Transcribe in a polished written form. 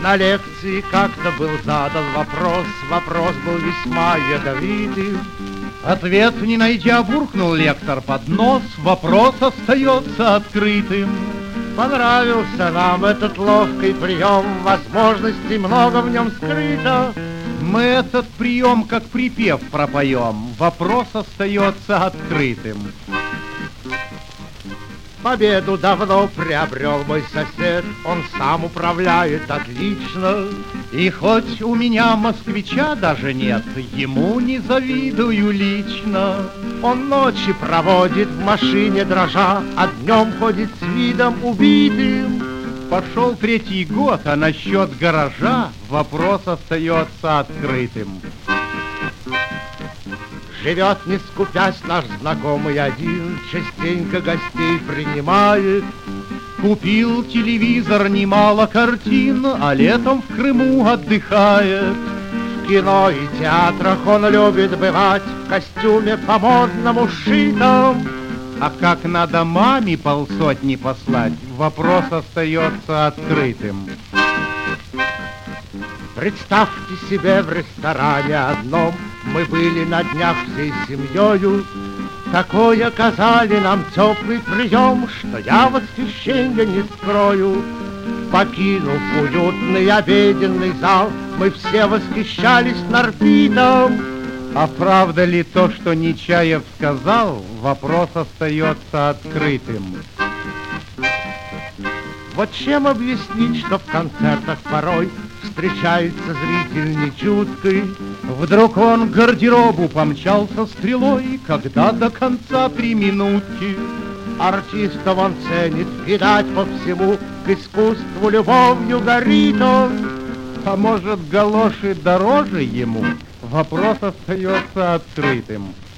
На лекции как-то был задан вопрос, вопрос был весьма ядовитый. Ответ не найдя, буркнул лектор под нос, вопрос остается открытым. Понравился нам этот ловкий прием, возможностей много в нем скрыто. Мы этот прием как припев пропоем, вопрос остается открытым. Победу давно приобрел мой сосед, он сам управляет отлично. И хоть у меня москвича даже нет, ему не завидую лично. Он ночи проводит в машине дрожа, а днем ходит с видом убитым. Пошел третий год, а насчет гаража вопрос остается открытым. Живет, не скупясь, наш знакомый один, частенько гостей принимает. Купил телевизор, немало картин, а летом в Крыму отдыхает. В кино и театрах он любит бывать в костюме по-модному шитом. А как надо маме полсотни послать, вопрос остается открытым. Представьте себе, в ресторане одном мы были на днях всей семьёю. Такой оказали нам теплый прием, что я восхищения не скрою. Покинув уютный обеденный зал, мы все восхищались Нарпитом. А правда ли то, что Нечаев сказал, вопрос остается открытым. Вот чем объяснить, что в концертах порой встречается зритель нечуткий. Вдруг он к гардеробу помчался стрелой, когда до конца 3 минутки. Артистов он ценит, видать, по всему, к искусству любовью горит он. А может, галоши дороже ему? Вопрос остается открытым.